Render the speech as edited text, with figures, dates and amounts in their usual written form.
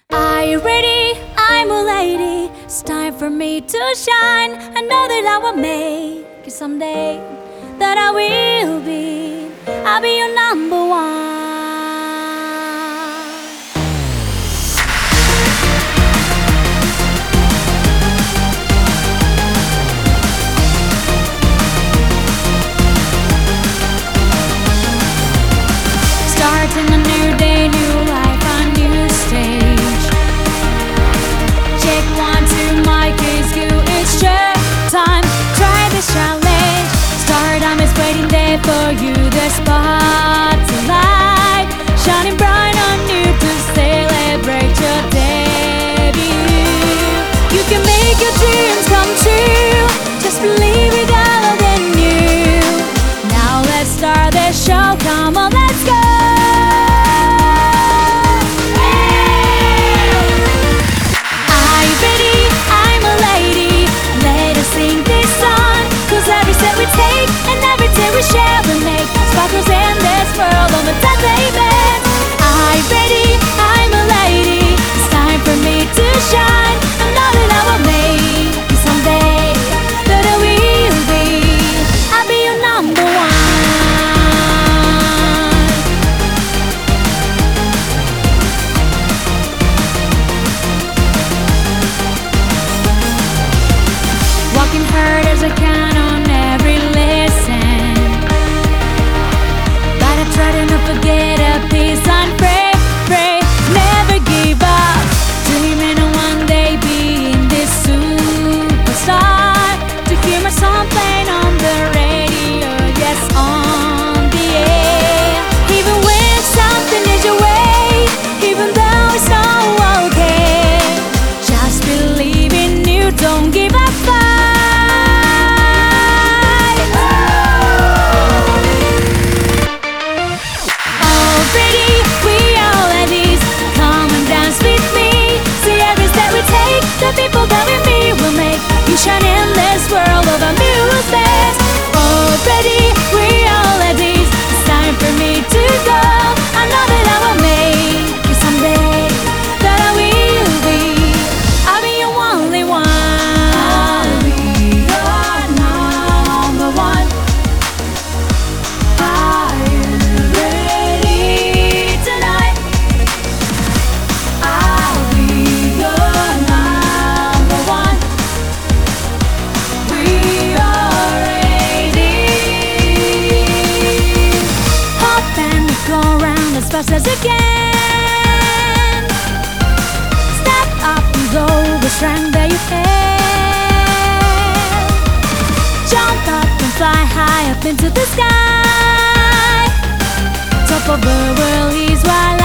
Are you ready? I'm a lady. It's time for me to shine. I know that I will make it someday. That I will be. I'll be your number one. Starting a new day, new life, a new stage. Check 1, 2, mic is good. It's check time. Try this challenge. Stardom is waiting there for you. The spotlight shining bright on you to celebrate your debut. You can make your dreams come true. Just believe it all in you. Now let's start the show. Come on, let's go. And every day we share, we make sparkles in this world of entertainment. I'm ready, I'm a lady. It's time for me to shine. I know that I will make it someday. That I will be. I'll be your number one. Walking hard as I can on every listen, but I try to not forget a piece and pray, pray, never give up. Dreaming of one day being this superstar. To hear my song playing on the radio, yes, on the air. Even when something is your way, even though it's not okay, just believe in you, don't give up. The people that we meet will make you shine in this world of amusement. Already, we all at ease. It's time for me to go. I know that I will make it someday. That I will be. I'll be your only one. I'll be your number one. Are you ready tonight? I'll be your as fast as you can. Step up and go with strength that you have. Jump up and fly high up into the sky. Top of the world is what